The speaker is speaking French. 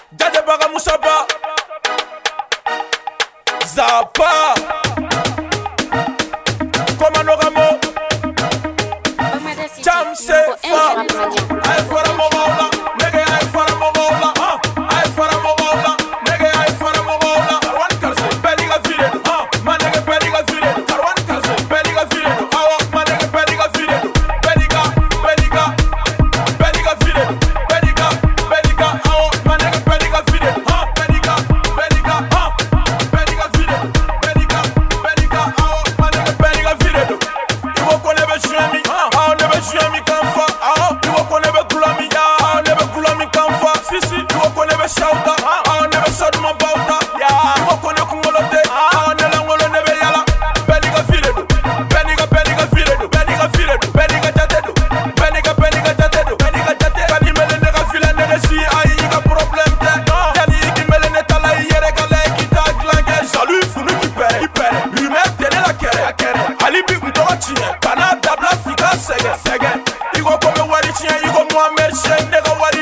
Dade Baga Moussaba Zapa Komano Ramo Jam Sefa Aye Fara Mogola Nege Aye Fara Mogola Aye Fara Mogola Nege Aye Fara Mogola Karwan Karse Beliga Firedo Manege Beliga Firedo Karwan Karse Beliga Firedo Awa Manege Beliga Firedo Beliga Beliga Firedo Beliga Awa Manege Beliga Firedo Beliga Firedo Beliga Awa Manege Beliga Firedo Iwo Konebe Shemi Shemi Kanfa, you won't never gloomy, never gloomy Kanfa, Sisi, you won't never shout, never shout my bauta, you won't never kumolote, never never yala, Beniga Firedo, Beniga Firedo, Beniga Firedo, Beniga Jatedo, Beniga Jatedo, Beniga Jate, Kani Melenega Fila Negasi, Aiga problem, Kani Melenetala, Yeregale, Kita Glange, Salut, Funu Kipe, lui-même tenait la kere, Alibi Mtochi, Kana Dabla Fika Sege. You go come and watch it, you go more merchant, nigga, what